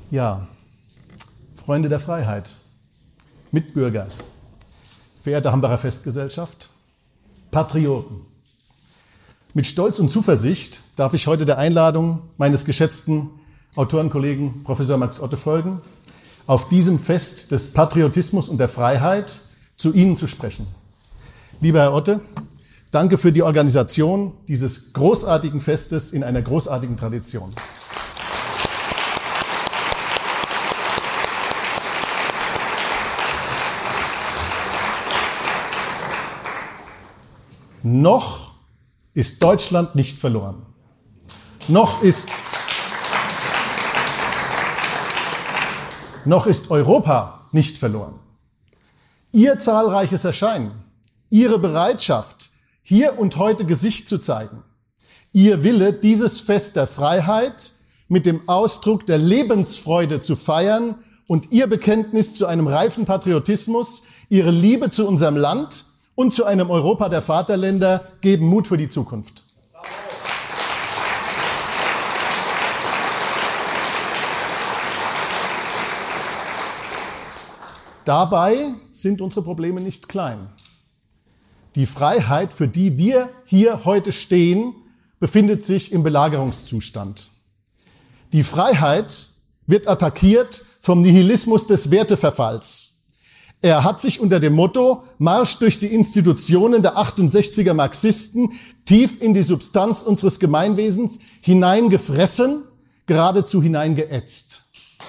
Ja, Freunde der Freiheit, Mitbürger, verehrte Hambacher Festgesellschaft, Patrioten. Mit Stolz und Zuversicht darf ich heute der Einladung meines geschätzten Autorenkollegen Professor Max Otte folgen, auf diesem Fest des Patriotismus und der Freiheit zu Ihnen zu sprechen. Lieber Herr Otte, danke für die Organisation dieses großartigen Festes in einer großartigen Tradition. Noch ist Deutschland nicht verloren. Noch ist Europa nicht verloren. Ihr zahlreiches Erscheinen, Ihre Bereitschaft, hier und heute Gesicht zu zeigen, Ihr Wille, dieses Fest der Freiheit mit dem Ausdruck der Lebensfreude zu feiern und Ihr Bekenntnis zu einem reifen Patriotismus, Ihre Liebe zu unserem Land und zu einem Europa der Vaterländer geben Mut für die Zukunft. Dabei sind unsere Probleme nicht klein. Die Freiheit, für die wir hier heute stehen, befindet sich im Belagerungszustand. Die Freiheit wird attackiert vom Nihilismus des Werteverfalls. Er hat sich unter dem Motto Marsch durch die Institutionen der 68er Marxisten tief in die Substanz unseres Gemeinwesens hineingefressen, geradezu hineingeätzt.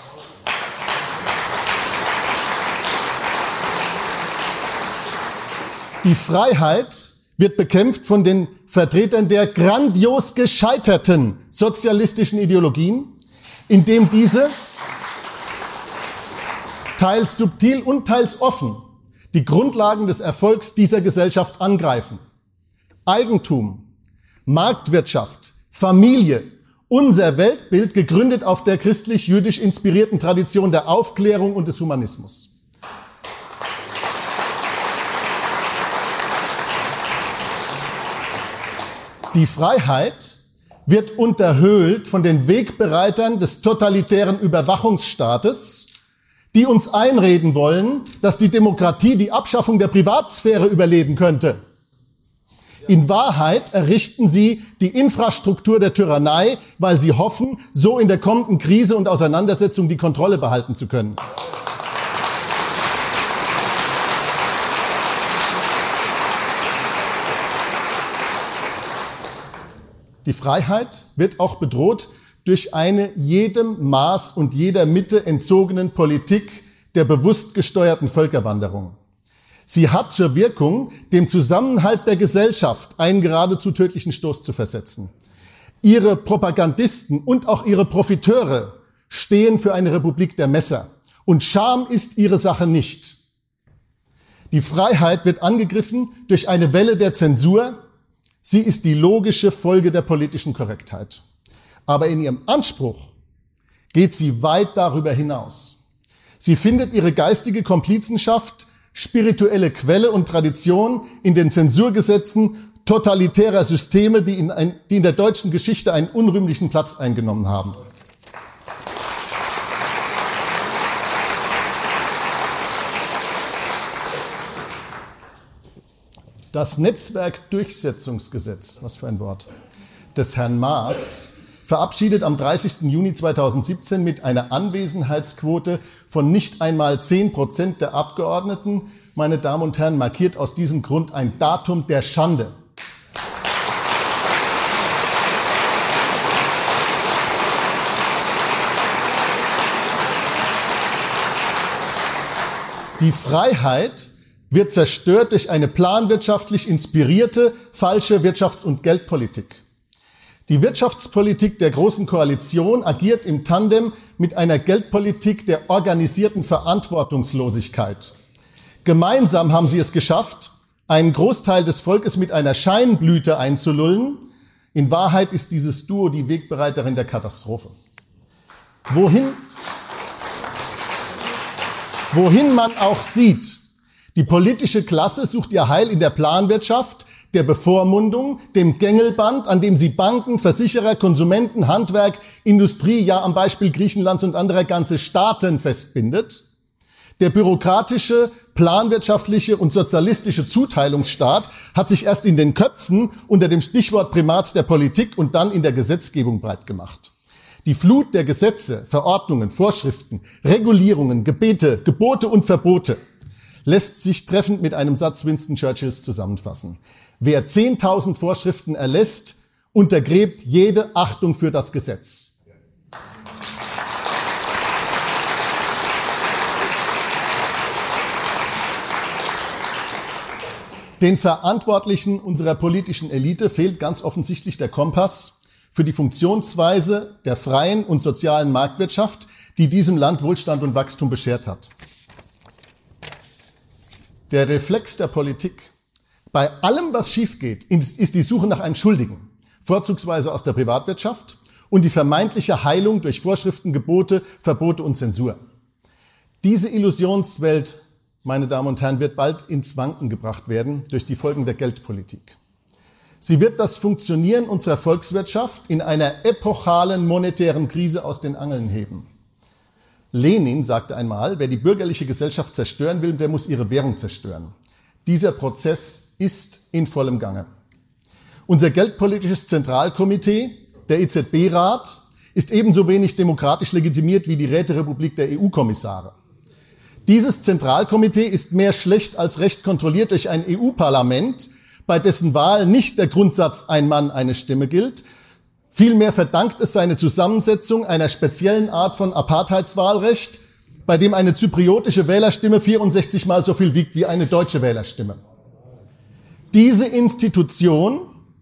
Die Freiheit wird bekämpft von den Vertretern der grandios gescheiterten sozialistischen Ideologien, indem diese teils subtil und teils offen die Grundlagen des Erfolgs dieser Gesellschaft angreifen. Eigentum, Marktwirtschaft, Familie, unser Weltbild gegründet auf der christlich-jüdisch inspirierten Tradition der Aufklärung und des Humanismus. Die Freiheit wird unterhöhlt von den Wegbereitern des totalitären Überwachungsstaates, die uns einreden wollen, dass die Demokratie die Abschaffung der Privatsphäre überleben könnte. In Wahrheit errichten sie die Infrastruktur der Tyrannei, weil sie hoffen, so in der kommenden Krise und Auseinandersetzung die Kontrolle behalten zu können. Die Freiheit wird auch bedroht durch eine jedem Maß und jeder Mitte entzogenen Politik der bewusst gesteuerten Völkerwanderung. Sie hat zur Wirkung, dem Zusammenhalt der Gesellschaft einen geradezu tödlichen Stoß zu versetzen. Ihre Propagandisten und auch ihre Profiteure stehen für eine Republik der Messer. Und Scham ist ihre Sache nicht. Die Freiheit wird angegriffen durch eine Welle der Zensur. Sie ist die logische Folge der politischen Korrektheit. Aber in ihrem Anspruch geht sie weit darüber hinaus. Sie findet ihre geistige Komplizenschaft, spirituelle Quelle und Tradition in den Zensurgesetzen totalitärer Systeme, die in der deutschen Geschichte einen unrühmlichen Platz eingenommen haben. Das Netzwerkdurchsetzungsgesetz, was für ein Wort, des Herrn Maas, verabschiedet am 30. Juni 2017 mit einer Anwesenheitsquote von nicht einmal 10% der Abgeordneten, meine Damen und Herren, markiert aus diesem Grund ein Datum der Schande. Die Freiheit wird zerstört durch eine planwirtschaftlich inspirierte, falsche Wirtschafts- und Geldpolitik. Die Wirtschaftspolitik der Großen Koalition agiert im Tandem mit einer Geldpolitik der organisierten Verantwortungslosigkeit. Gemeinsam haben sie es geschafft, einen Großteil des Volkes mit einer Scheinblüte einzulullen. In Wahrheit ist dieses Duo die Wegbereiterin der Katastrophe. Wohin man auch sieht, die politische Klasse sucht ihr Heil in der Planwirtschaft, der Bevormundung, dem Gängelband, an dem sie Banken, Versicherer, Konsumenten, Handwerk, Industrie, ja am Beispiel Griechenlands und anderer ganze Staaten festbindet. Der bürokratische, planwirtschaftliche und sozialistische Zuteilungsstaat hat sich erst in den Köpfen unter dem Stichwort Primat der Politik und dann in der Gesetzgebung breit gemacht. Die Flut der Gesetze, Verordnungen, Vorschriften, Regulierungen, Gebote und Verbote lässt sich treffend mit einem Satz Winston Churchills zusammenfassen. Wer 10.000 Vorschriften erlässt, untergräbt jede Achtung für das Gesetz. Den Verantwortlichen unserer politischen Elite fehlt ganz offensichtlich der Kompass für die Funktionsweise der freien und sozialen Marktwirtschaft, die diesem Land Wohlstand und Wachstum beschert hat. Der Reflex der Politik, bei allem, was schief geht, ist die Suche nach einem Schuldigen, vorzugsweise aus der Privatwirtschaft, und die vermeintliche Heilung durch Vorschriften, Gebote, Verbote und Zensur. Diese Illusionswelt, meine Damen und Herren, wird bald ins Wanken gebracht werden durch die Folgen der Geldpolitik. Sie wird das Funktionieren unserer Volkswirtschaft in einer epochalen monetären Krise aus den Angeln heben. Lenin sagte einmal, wer die bürgerliche Gesellschaft zerstören will, der muss ihre Währung zerstören. Dieser Prozess ist in vollem Gange. Unser Geldpolitisches Zentralkomitee, der EZB-Rat, ist ebenso wenig demokratisch legitimiert wie die Räterepublik der EU-Kommissare. Dieses Zentralkomitee ist mehr schlecht als recht kontrolliert durch ein EU-Parlament, bei dessen Wahl nicht der Grundsatz ein Mann, eine Stimme gilt. Vielmehr verdankt es seine Zusammensetzung einer speziellen Art von Apartheidswahlrecht, bei dem eine zypriotische Wählerstimme 64 Mal so viel wiegt wie eine deutsche Wählerstimme. Diese Institution,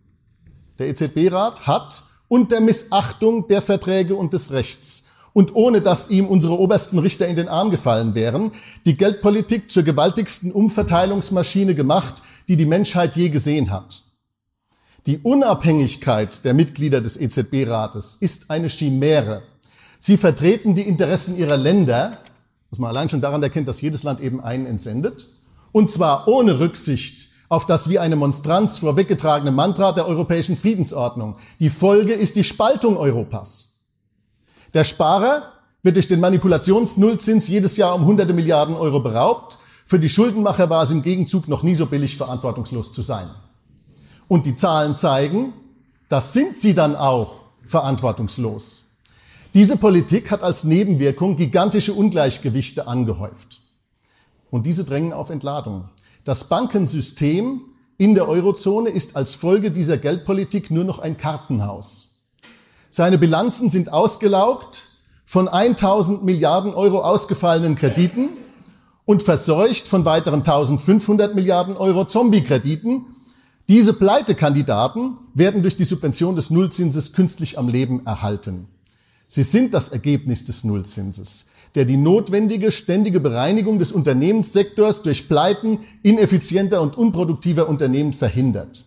der EZB-Rat, hat unter Missachtung der Verträge und des Rechts und ohne dass ihm unsere obersten Richter in den Arm gefallen wären, die Geldpolitik zur gewaltigsten Umverteilungsmaschine gemacht, die die Menschheit je gesehen hat. Die Unabhängigkeit der Mitglieder des EZB-Rates ist eine Chimäre. Sie vertreten die Interessen ihrer Länder, was man allein schon daran erkennt, dass jedes Land eben einen entsendet, und zwar ohne Rücksicht auf das wie eine Monstranz vorweggetragene Mantra der europäischen Friedensordnung. Die Folge ist die Spaltung Europas. Der Sparer wird durch den Manipulationsnullzins jedes Jahr um hunderte Milliarden Euro beraubt. Für die Schuldenmacher war es im Gegenzug noch nie so billig, verantwortungslos zu sein. Und die Zahlen zeigen, das sind sie dann auch verantwortungslos. Diese Politik hat als Nebenwirkung gigantische Ungleichgewichte angehäuft. Und diese drängen auf Entladung. Das Bankensystem in der Eurozone ist als Folge dieser Geldpolitik nur noch ein Kartenhaus. Seine Bilanzen sind ausgelaugt von 1.000 Milliarden Euro ausgefallenen Krediten und verseucht von weiteren 1.500 Milliarden Euro Zombie-Krediten. Diese Pleitekandidaten werden durch die Subvention des Nullzinses künstlich am Leben erhalten. Sie sind das Ergebnis des Nullzinses, der die notwendige ständige Bereinigung des Unternehmenssektors durch Pleiten ineffizienter und unproduktiver Unternehmen verhindert.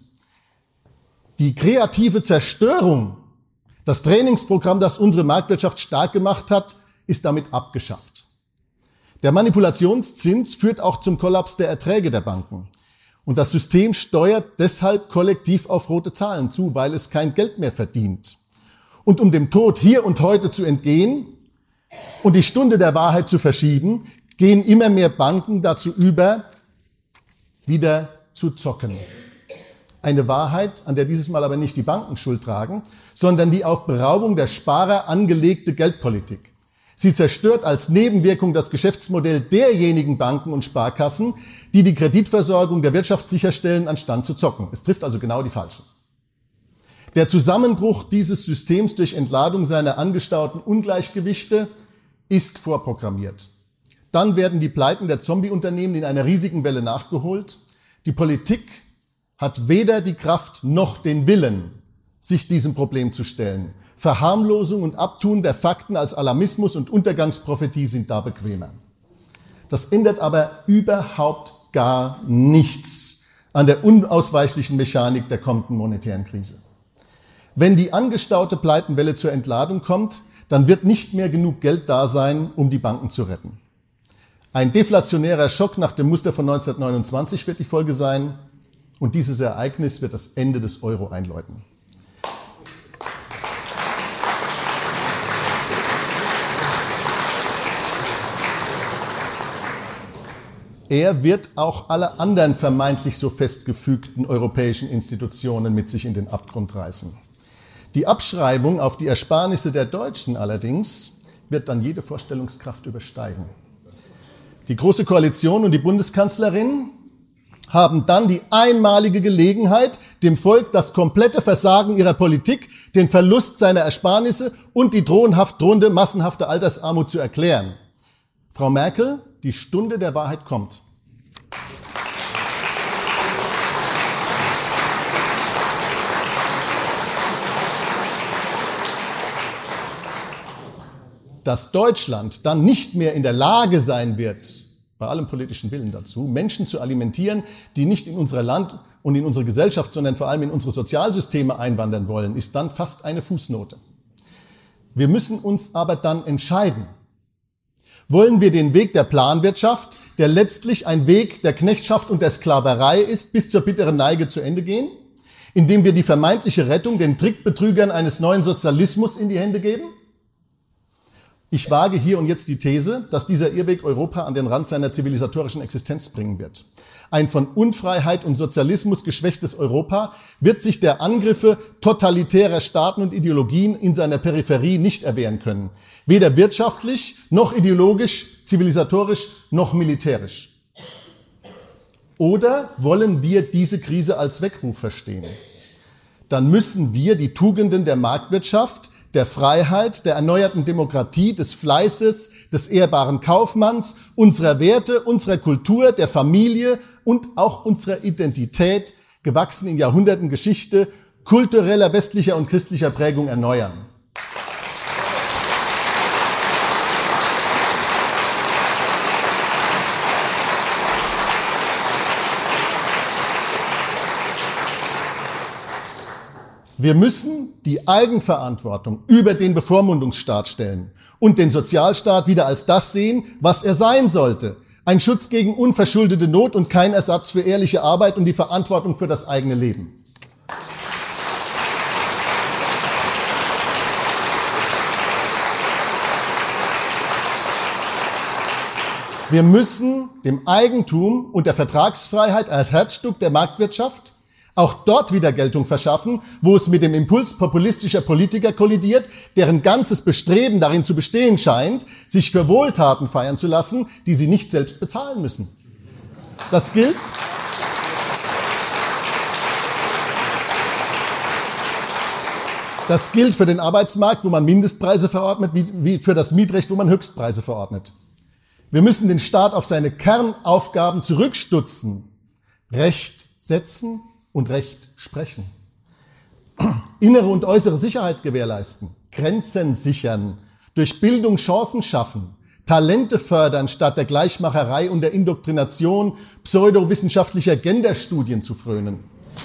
Die kreative Zerstörung, das Trainingsprogramm, das unsere Marktwirtschaft stark gemacht hat, ist damit abgeschafft. Der Manipulationszins führt auch zum Kollaps der Erträge der Banken. Und das System steuert deshalb kollektiv auf rote Zahlen zu, weil es kein Geld mehr verdient. Und um dem Tod hier und heute zu entgehen und die Stunde der Wahrheit zu verschieben, gehen immer mehr Banken dazu über, wieder zu zocken. Eine Wahrheit, an der dieses Mal aber nicht die Banken Schuld tragen, sondern die auf Beraubung der Sparer angelegte Geldpolitik. Sie zerstört als Nebenwirkung das Geschäftsmodell derjenigen Banken und Sparkassen, die die Kreditversorgung der Wirtschaft sicherstellen, anstatt zu zocken. Es trifft also genau die Falschen. Der Zusammenbruch dieses Systems durch Entladung seiner angestauten Ungleichgewichte ist vorprogrammiert. Dann werden die Pleiten der Zombie-Unternehmen in einer riesigen Welle nachgeholt. Die Politik hat weder die Kraft noch den Willen, sich diesem Problem zu stellen. Verharmlosung und Abtun der Fakten als Alarmismus und Untergangsprophetie sind da bequemer. Das ändert aber überhaupt gar nichts an der unausweichlichen Mechanik der kommenden monetären Krise. Wenn die angestaute Pleitenwelle zur Entladung kommt, dann wird nicht mehr genug Geld da sein, um die Banken zu retten. Ein deflationärer Schock nach dem Muster von 1929 wird die Folge sein. Und dieses Ereignis wird das Ende des Euro einläuten. Er wird auch alle anderen vermeintlich so festgefügten europäischen Institutionen mit sich in den Abgrund reißen. Die Abschreibung auf die Ersparnisse der Deutschen allerdings wird dann jede Vorstellungskraft übersteigen. Die Große Koalition und die Bundeskanzlerin haben dann die einmalige Gelegenheit, dem Volk das komplette Versagen ihrer Politik, den Verlust seiner Ersparnisse und die drohende massenhafte Altersarmut zu erklären. Frau Merkel, die Stunde der Wahrheit kommt. Dass Deutschland dann nicht mehr in der Lage sein wird, bei allem politischen Willen dazu, Menschen zu alimentieren, die nicht in unser Land und in unsere Gesellschaft, sondern vor allem in unsere Sozialsysteme einwandern wollen, ist dann fast eine Fußnote. Wir müssen uns aber dann entscheiden. Wollen wir den Weg der Planwirtschaft, der letztlich ein Weg der Knechtschaft und der Sklaverei ist, bis zur bitteren Neige zu Ende gehen, indem wir die vermeintliche Rettung den Trickbetrügern eines neuen Sozialismus in die Hände geben? Ich wage hier und jetzt die These, dass dieser Irrweg Europa an den Rand seiner zivilisatorischen Existenz bringen wird. Ein von Unfreiheit und Sozialismus geschwächtes Europa wird sich der Angriffe totalitärer Staaten und Ideologien in seiner Peripherie nicht erwehren können. Weder wirtschaftlich, noch ideologisch, zivilisatorisch, noch militärisch. Oder wollen wir diese Krise als Weckruf verstehen? Dann müssen wir die Tugenden der Marktwirtschaft, der Freiheit, der erneuerten Demokratie, des Fleißes, des ehrbaren Kaufmanns, unserer Werte, unserer Kultur, der Familie und auch unserer Identität, gewachsen in Jahrhunderten Geschichte, kultureller westlicher und christlicher Prägung erneuern. Wir müssen die Eigenverantwortung über den Bevormundungsstaat stellen und den Sozialstaat wieder als das sehen, was er sein sollte. Ein Schutz gegen unverschuldete Not und kein Ersatz für ehrliche Arbeit und die Verantwortung für das eigene Leben. Wir müssen dem Eigentum und der Vertragsfreiheit als Herzstück der Marktwirtschaft auch dort wieder Geltung verschaffen, wo es mit dem Impuls populistischer Politiker kollidiert, deren ganzes Bestreben darin zu bestehen scheint, sich für Wohltaten feiern zu lassen, die sie nicht selbst bezahlen müssen. Das gilt für den Arbeitsmarkt, wo man Mindestpreise verordnet, wie für das Mietrecht, wo man Höchstpreise verordnet. Wir müssen den Staat auf seine Kernaufgaben zurückstutzen, Recht setzen und Recht sprechen. Innere und äußere Sicherheit gewährleisten, Grenzen sichern, durch Bildung Chancen schaffen, Talente fördern, statt der Gleichmacherei und der Indoktrination pseudowissenschaftlicher Genderstudien zu frönen.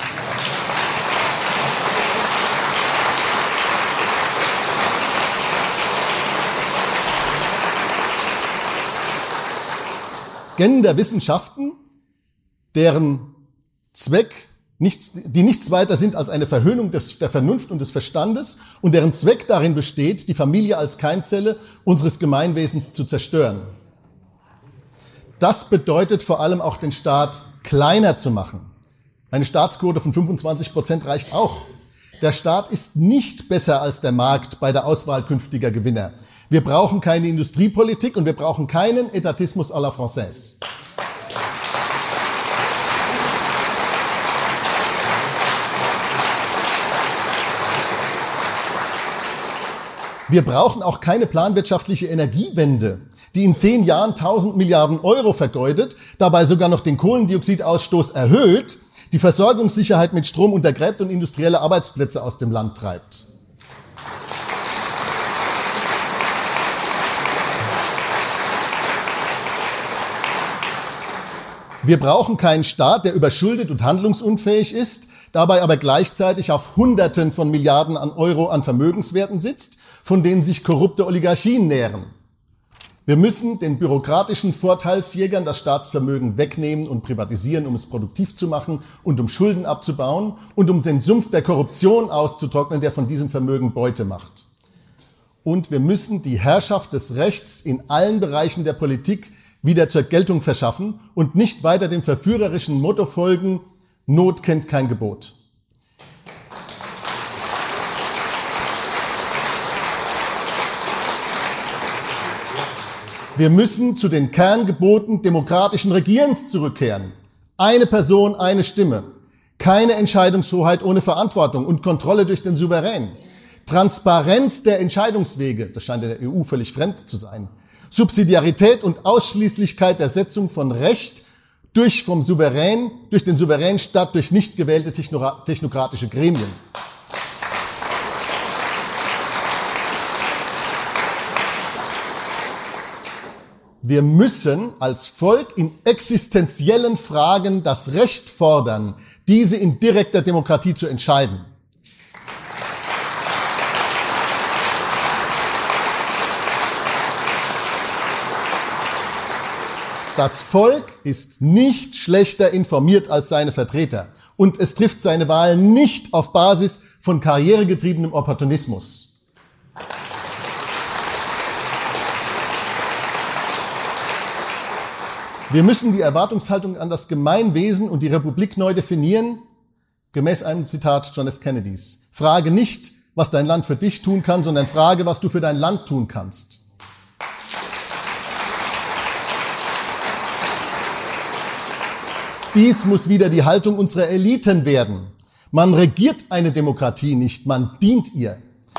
Genderwissenschaften, deren Zweck die nichts weiter sind als eine Verhöhnung der Vernunft und des Verstandes und deren Zweck darin besteht, die Familie als Keimzelle unseres Gemeinwesens zu zerstören. Das bedeutet vor allem auch, den Staat kleiner zu machen. Eine Staatsquote von 25% reicht auch. Der Staat ist nicht besser als der Markt bei der Auswahl künftiger Gewinner. Wir brauchen keine Industriepolitik und wir brauchen keinen Etatismus à la Française. Wir brauchen auch keine planwirtschaftliche Energiewende, die in 10 Jahren 1000 Milliarden Euro vergeudet, dabei sogar noch den Kohlendioxidausstoß erhöht, die Versorgungssicherheit mit Strom untergräbt und industrielle Arbeitsplätze aus dem Land treibt. Wir brauchen keinen Staat, der überschuldet und handlungsunfähig ist, dabei aber gleichzeitig auf Hunderten von Milliarden an Euro an Vermögenswerten sitzt, von denen sich korrupte Oligarchien nähren. Wir müssen den bürokratischen Vorteilsjägern das Staatsvermögen wegnehmen und privatisieren, um es produktiv zu machen und um Schulden abzubauen und um den Sumpf der Korruption auszutrocknen, der von diesem Vermögen Beute macht. Und wir müssen die Herrschaft des Rechts in allen Bereichen der Politik wieder zur Geltung verschaffen und nicht weiter dem verführerischen Motto folgen, Not kennt kein Gebot. Wir müssen zu den Kerngeboten demokratischen Regierens zurückkehren. Eine Person, eine Stimme. Keine Entscheidungshoheit ohne Verantwortung und Kontrolle durch den Souverän. Transparenz der Entscheidungswege, das scheint der EU völlig fremd zu sein. Subsidiarität und Ausschließlichkeit der Setzung von Recht durch den Souverän statt durch nicht gewählte technokratische Gremien. Wir müssen als Volk in existenziellen Fragen das Recht fordern, diese in direkter Demokratie zu entscheiden. Das Volk ist nicht schlechter informiert als seine Vertreter und es trifft seine Wahlen nicht auf Basis von karrieregetriebenem Opportunismus. Wir müssen die Erwartungshaltung an das Gemeinwesen und die Republik neu definieren, gemäß einem Zitat John F. Kennedys. Frage nicht, was dein Land für dich tun kann, sondern frage, was du für dein Land tun kannst. Dies muss wieder die Haltung unserer Eliten werden. Man regiert eine Demokratie nicht, man dient ihr.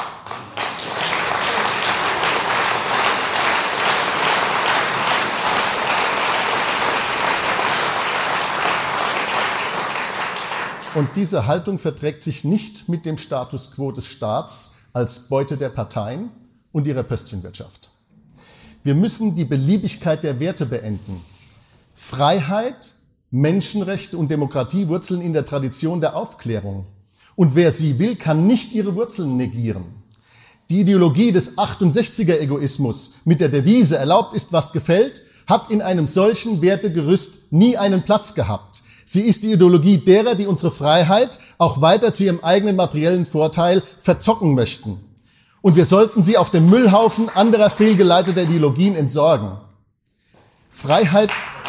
Und diese Haltung verträgt sich nicht mit dem Status quo des Staats als Beute der Parteien und ihrer Pöstchenwirtschaft. Wir müssen die Beliebigkeit der Werte beenden. Freiheit, Menschenrechte und Demokratie wurzeln in der Tradition der Aufklärung. Und wer sie will, kann nicht ihre Wurzeln negieren. Die Ideologie des 68er-Egoismus mit der Devise erlaubt ist, was gefällt, hat in einem solchen Wertegerüst nie einen Platz gehabt. Sie ist die Ideologie derer, die unsere Freiheit auch weiter zu ihrem eigenen materiellen Vorteil verzocken möchten. Und wir sollten sie auf dem Müllhaufen anderer fehlgeleiteter Ideologien entsorgen. Freiheit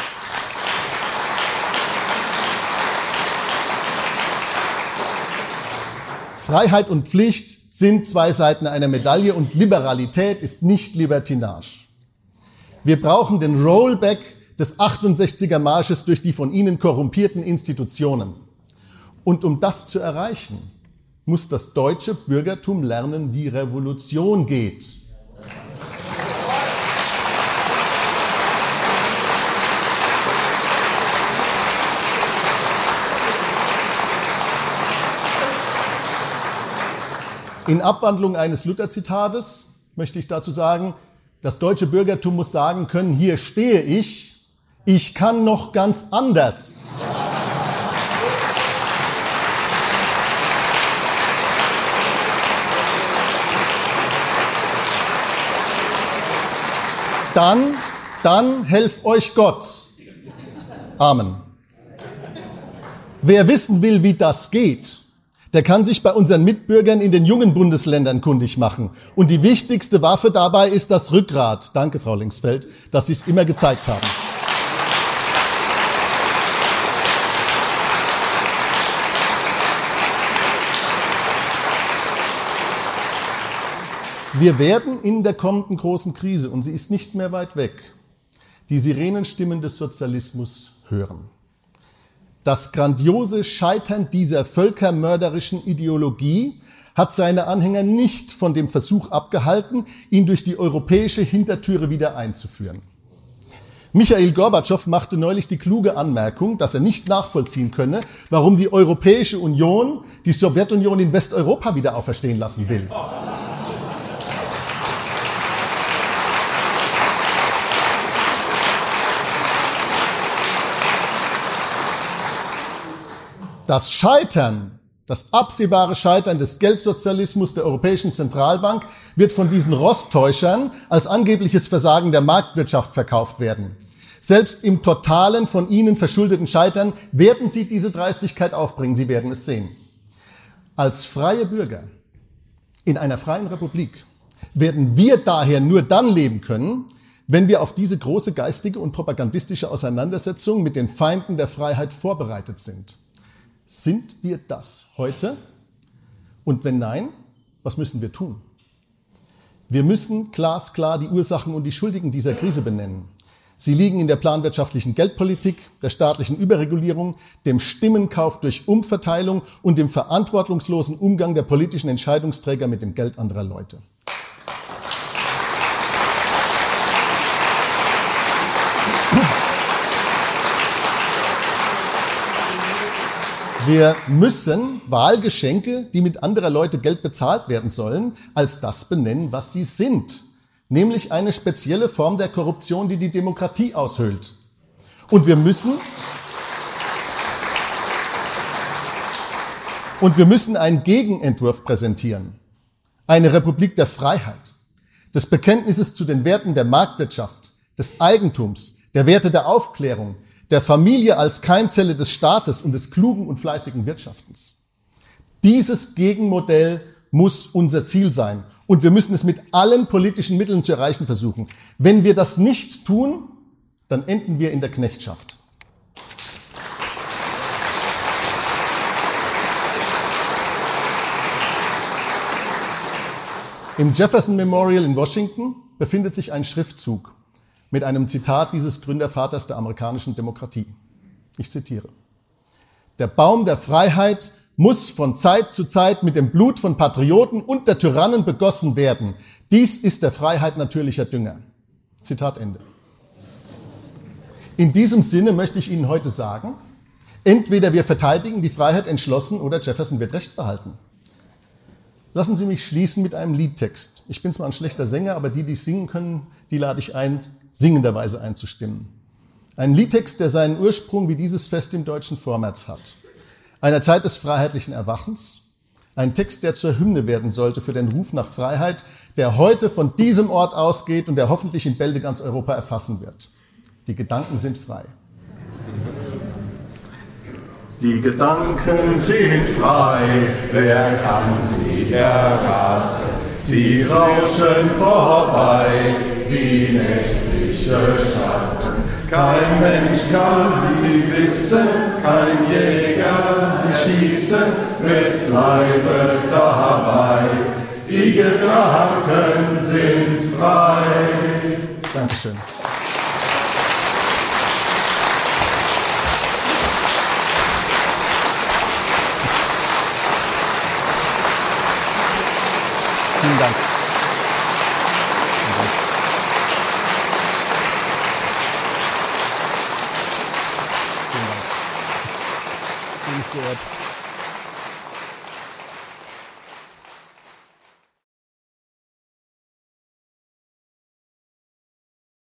und Pflicht sind zwei Seiten einer Medaille und Liberalität ist nicht Libertinage. Wir brauchen den Rollback des 68er Marsches durch die von ihnen korrumpierten Institutionen. Und um das zu erreichen, muss das deutsche Bürgertum lernen, wie Revolution geht. In Abwandlung eines Luther-Zitates möchte ich dazu sagen, das deutsche Bürgertum muss sagen können, hier stehe ich kann noch ganz anders. Dann helf euch Gott. Amen. Wer wissen will, wie das geht, der kann sich bei unseren Mitbürgern in den jungen Bundesländern kundig machen. Und die wichtigste Waffe dabei ist das Rückgrat. Danke, Frau Linksfeld, dass Sie es immer gezeigt haben. Wir werden in der kommenden großen Krise, und sie ist nicht mehr weit weg, die Sirenenstimmen des Sozialismus hören. Das grandiose Scheitern dieser völkermörderischen Ideologie hat seine Anhänger nicht von dem Versuch abgehalten, ihn durch die europäische Hintertüre wieder einzuführen. Michail Gorbatschow machte neulich die kluge Anmerkung, dass er nicht nachvollziehen könne, warum die Europäische Union die Sowjetunion in Westeuropa wieder auferstehen lassen will. Das Scheitern Das absehbare Scheitern des Geldsozialismus der Europäischen Zentralbank wird von diesen Rosttäuschern als angebliches Versagen der Marktwirtschaft verkauft werden. Selbst im totalen, von ihnen verschuldeten Scheitern werden sie diese Dreistigkeit aufbringen. Sie werden es sehen. Als freie Bürger in einer freien Republik werden wir daher nur dann leben können, wenn wir auf diese große geistige und propagandistische Auseinandersetzung mit den Feinden der Freiheit vorbereitet sind. Sind wir das heute? Und wenn nein, was müssen wir tun? Wir müssen glasklar die Ursachen und die Schuldigen dieser Krise benennen. Sie liegen in der planwirtschaftlichen Geldpolitik, der staatlichen Überregulierung, dem Stimmenkauf durch Umverteilung und dem verantwortungslosen Umgang der politischen Entscheidungsträger mit dem Geld anderer Leute. Wir müssen Wahlgeschenke, die mit anderer Leute Geld bezahlt werden sollen, als das benennen, was sie sind. Nämlich eine spezielle Form der Korruption, die die Demokratie aushöhlt. Und wir müssen einen Gegenentwurf präsentieren. Eine Republik der Freiheit, des Bekenntnisses zu den Werten der Marktwirtschaft, des Eigentums, der Werte der Aufklärung, der Familie als Keimzelle des Staates und des klugen und fleißigen Wirtschaftens. Dieses Gegenmodell muss unser Ziel sein. Und wir müssen es mit allen politischen Mitteln zu erreichen versuchen. Wenn wir das nicht tun, dann enden wir in der Knechtschaft. Im Jefferson Memorial in Washington befindet sich ein Schriftzug mit einem Zitat dieses Gründervaters der amerikanischen Demokratie. Ich zitiere: Der Baum der Freiheit muss von Zeit zu Zeit mit dem Blut von Patrioten und der Tyrannen begossen werden. Dies ist der Freiheit natürlicher Dünger. Zitat Ende. In diesem Sinne möchte ich Ihnen heute sagen, entweder wir verteidigen die Freiheit entschlossen oder Jefferson wird Recht behalten. Lassen Sie mich schließen mit einem Liedtext. Ich bin zwar ein schlechter Sänger, aber die singen können, die lade ich ein, singenderweise einzustimmen. Ein Liedtext, der seinen Ursprung wie dieses Fest im deutschen Vormärz hat. Einer Zeit des freiheitlichen Erwachens. Ein Text, der zur Hymne werden sollte für den Ruf nach Freiheit, der heute von diesem Ort ausgeht und der hoffentlich in Bälde ganz Europa erfassen wird. Die Gedanken sind frei. Die Gedanken sind frei, wer kann sie erraten? Sie rauschen vorbei wie nächtliche Schatten. Kein Mensch kann sie wissen, kein Jäger sie schießen, es bleibt dabei. Die Gedanken sind frei. Dankeschön. Vielen Dank. Vielen Dank. Bin ich geehrt.